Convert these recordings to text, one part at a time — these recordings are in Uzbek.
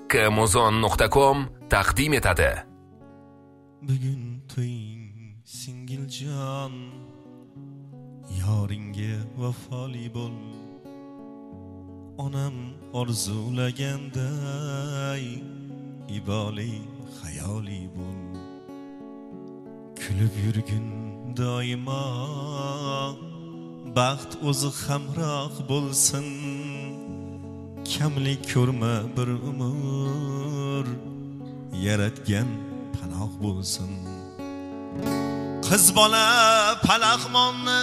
kmozon.com taqdim etadi. Bugun to'ying singiljon, yoringga vafoli bo'l. Onam orzulaganday iboli xayoli bo'l. Kulib yurgin doimo, baxt o'zi hamroh bo'lsin. Kamlik ko'rma bir umr, yaratgan panoh bo'lsin. Qiz bola palaxmonni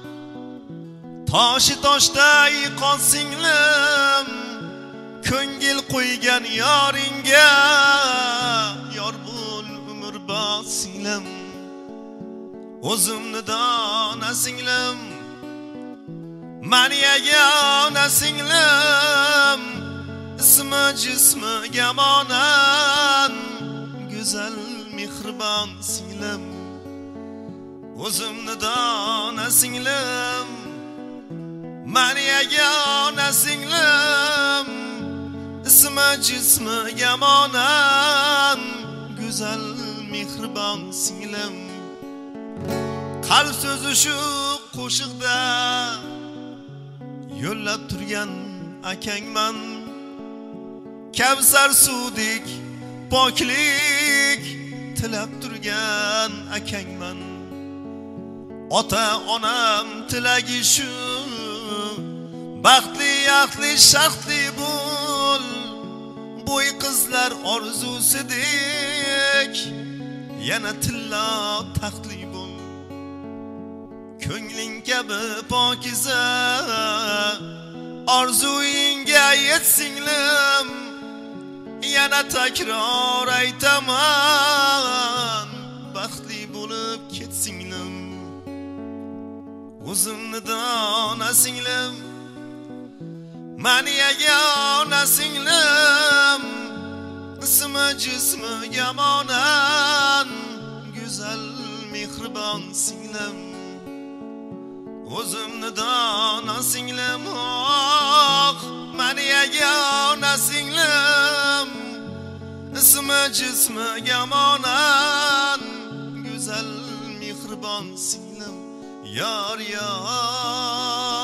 toshi toshday qonsinglim, ko'ngil qo'ygan yoringga yor bo'l umrbod singlim. O'zimni dona singlim, mani yagona singlim, ismi jismi gamonan, go'zal mehribon singlim. O'zimni dona singlim, mani yagona singlim, ismi jismi gamonan, go'zal mehribon singlim. Qalb so'zi shu qo'shiqda yo'llab turgan akangman. Kavsar suvdek poklik tilab turgan akangman. Ota onam tilagi shu, baxtli yaxli shaxtli bo'l. Bo'y qizlar orzusidek yana tilla taxtli bo'l. Ko'ngling kabi pokiza orzuyingga yetsinglim, yana takror aytaman, baxtli bo'lib ketsinglim. O'zimni dona singlim, mani yagona singlim, ismi jismi gamonan, go'zal mehribon singlim. O'zimni dona singlim, oh, mani yagona singlim, ismi jismi gamonan, go'zal mehribon singlim. Yor yor